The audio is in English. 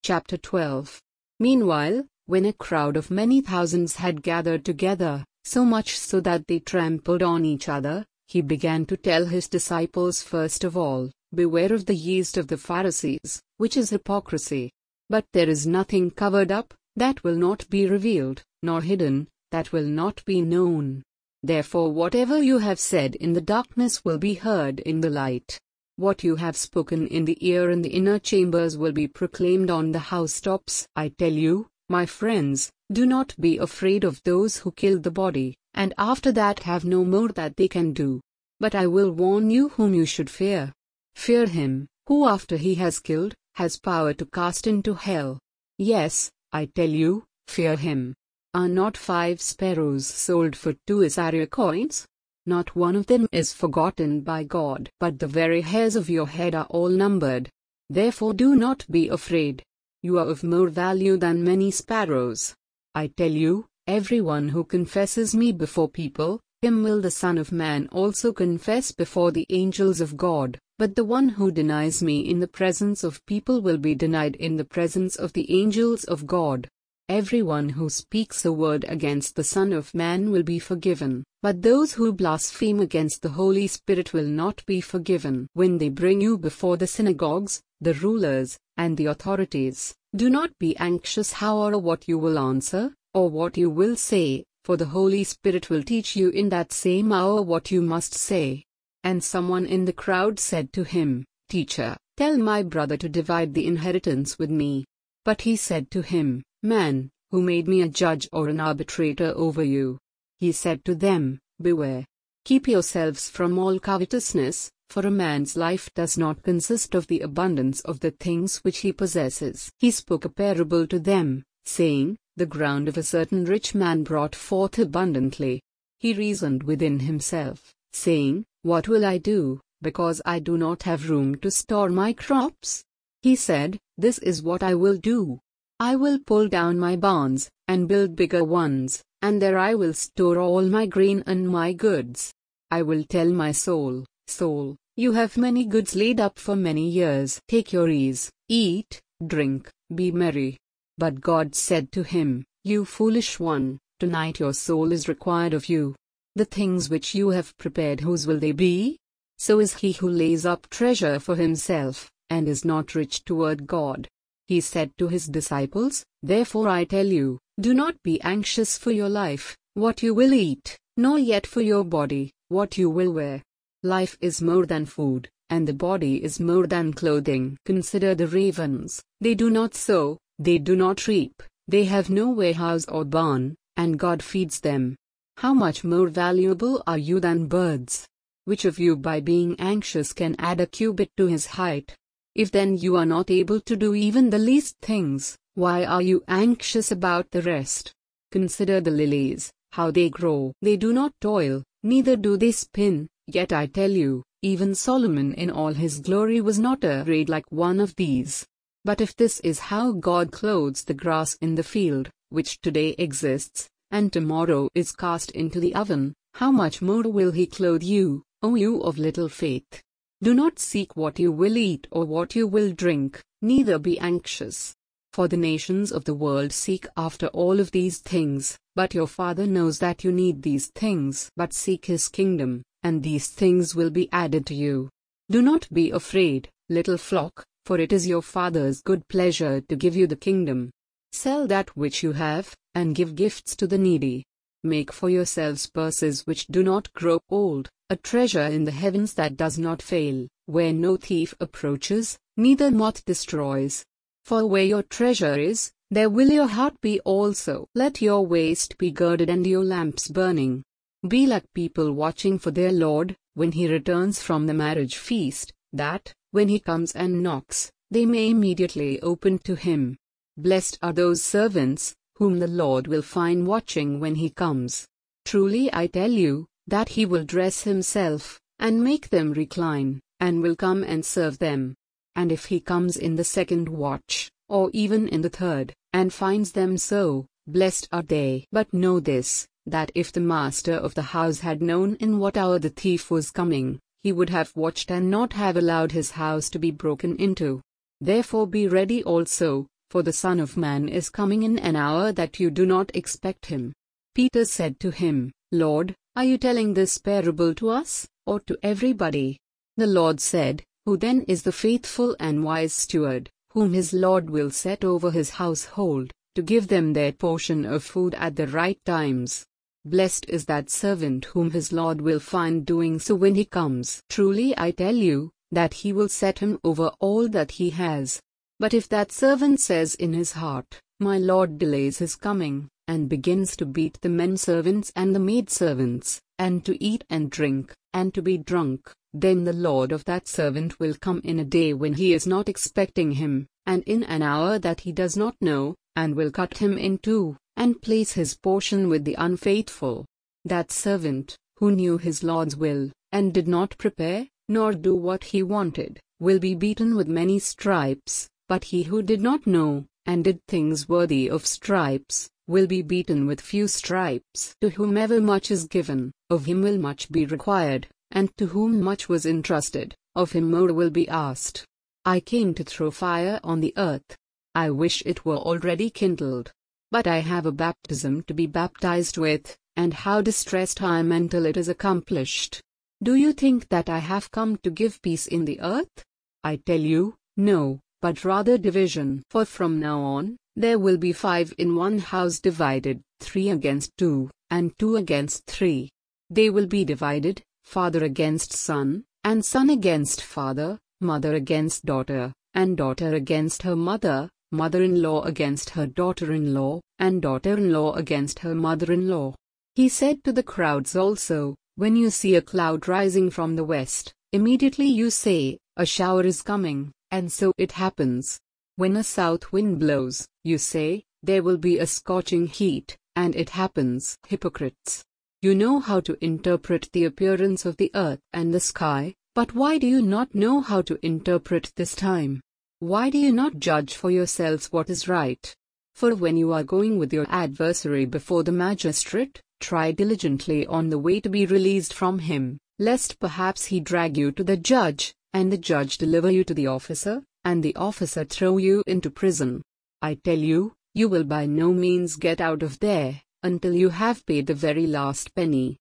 Chapter 12. Meanwhile, when a crowd of many thousands had gathered together, so much so that they trampled on each other, he began to tell his disciples first of all, "Beware of the yeast of the Pharisees, which is hypocrisy. But there is nothing covered up, that will not be revealed, nor hidden, that will not be known. Therefore whatever you have said in the darkness will be heard in the light. What you have spoken in the ear in the inner chambers will be proclaimed on the housetops. I tell you, my friends, do not be afraid of those who kill the body, and after that have no more that they can do. But I will warn you whom you should fear. Fear him, who after he has killed, has power to cast into hell. Yes, I tell you, fear him. Are not 5 sparrows sold for 2 Isariah coins? Not one of them is forgotten by God. But the very hairs of your head are all numbered. Therefore do not be afraid. You are of more value than many sparrows. I tell you, everyone who confesses me before people, him will the Son of Man also confess before the angels of God. But the one who denies me in the presence of people will be denied in the presence of the angels of God. Everyone who speaks a word against the Son of Man will be forgiven, but those who blaspheme against the Holy Spirit will not be forgiven. When they bring you before the synagogues, the rulers, and the authorities, do not be anxious how or what you will answer, or what you will say, for the Holy Spirit will teach you in that same hour what you must say. And someone in the crowd said to him, Teacher, tell my brother to divide the inheritance with me. But he said to him, Man, who made me a judge or an arbitrator over you? He said to them, Beware. Keep yourselves from all covetousness, for a man's life does not consist of the abundance of the things which he possesses. He spoke a parable to them, saying, The ground of a certain rich man brought forth abundantly. He reasoned within himself, saying, What will I do, because I do not have room to store my crops? He said, This is what I will do. I will pull down my barns, and build bigger ones, and there I will store all my grain and my goods. I will tell my soul, Soul, you have many goods laid up for many years. Take your ease, eat, drink, be merry. But God said to him, You foolish one, tonight your soul is required of you. The things which you have prepared, whose will they be? So is he who lays up treasure for himself, and is not rich toward God. He said to his disciples, Therefore I tell you, do not be anxious for your life, what you will eat, nor yet for your body, what you will wear. Life is more than food, and the body is more than clothing. Consider the ravens, they do not sow, they do not reap, they have no warehouse or barn, and God feeds them. How much more valuable are you than birds? Which of you by being anxious can add a cubit to his height? If then you are not able to do even the least things, why are you anxious about the rest? Consider the lilies, how they grow. They do not toil, neither do they spin, yet I tell you, even Solomon in all his glory was not arrayed like one of these. But if this is how God clothes the grass in the field, which today exists, and tomorrow is cast into the oven, how much more will he clothe you, O you of little faith? Do not seek what you will eat or what you will drink, neither be anxious. For the nations of the world seek after all of these things, but your Father knows that you need these things. But seek his kingdom, and these things will be added to you. Do not be afraid, little flock, for it is your Father's good pleasure to give you the kingdom. Sell that which you have, and give gifts to the needy. Make for yourselves purses which do not grow old, a treasure in the heavens that does not fail, where no thief approaches, neither moth destroys. For where your treasure is, there will your heart be also. Let your waist be girded and your lamps burning. Be like people watching for their Lord, when he returns from the marriage feast, that, when he comes and knocks, they may immediately open to him. Blessed are those servants, whom the Lord will find watching when he comes. Truly I tell you, that he will dress himself, and make them recline, and will come and serve them. And if he comes in the second watch, or even in the third, and finds them so, blessed are they. But know this, that if the master of the house had known in what hour the thief was coming, he would have watched and not have allowed his house to be broken into. Therefore be ready also, for the Son of Man is coming in an hour that you do not expect him. Peter said to him, Lord, are you telling this parable to us, or to everybody? The Lord said, Who then is the faithful and wise steward, whom his Lord will set over his household, to give them their portion of food at the right times? Blessed is that servant whom his Lord will find doing so when he comes. Truly I tell you, that he will set him over all that he has. But if that servant says in his heart, My Lord delays his coming, and begins to beat the men servants and the maidservants, and to eat and drink, and to be drunk, then the Lord of that servant will come in a day when he is not expecting him, and in an hour that he does not know, and will cut him in two, and place his portion with the unfaithful. That servant, who knew his Lord's will, and did not prepare, nor do what he wanted, will be beaten with many stripes, but he who did not know, and did things worthy of stripes, will be beaten with few stripes. To whomever much is given, of him will much be required, and to whom much was entrusted, of him more will be asked. I came to throw fire on the earth. I wish it were already kindled. But I have a baptism to be baptized with, and how distressed I am until it is accomplished. Do you think that I have come to give peace in the earth? I tell you, no, but rather division. For from now on, there will be 5 in one house divided, 3 against 2, and 2 against 3. They will be divided, father against son, and son against father, mother against daughter, and daughter against her mother, mother-in-law against her daughter-in-law, and daughter-in-law against her mother-in-law. He said to the crowds also, When you see a cloud rising from the west, immediately you say, A shower is coming, and so it happens. When a south wind blows, you say, There will be a scorching heat, and it happens. Hypocrites! You know how to interpret the appearance of the earth and the sky, but why do you not know how to interpret this time? Why do you not judge for yourselves what is right? For when you are going with your adversary before the magistrate, try diligently on the way to be released from him, lest perhaps he drag you to the judge, and the judge deliver you to the officer, and the officer throw you into prison. I tell you, you will by no means get out of there, until you have paid the very last penny.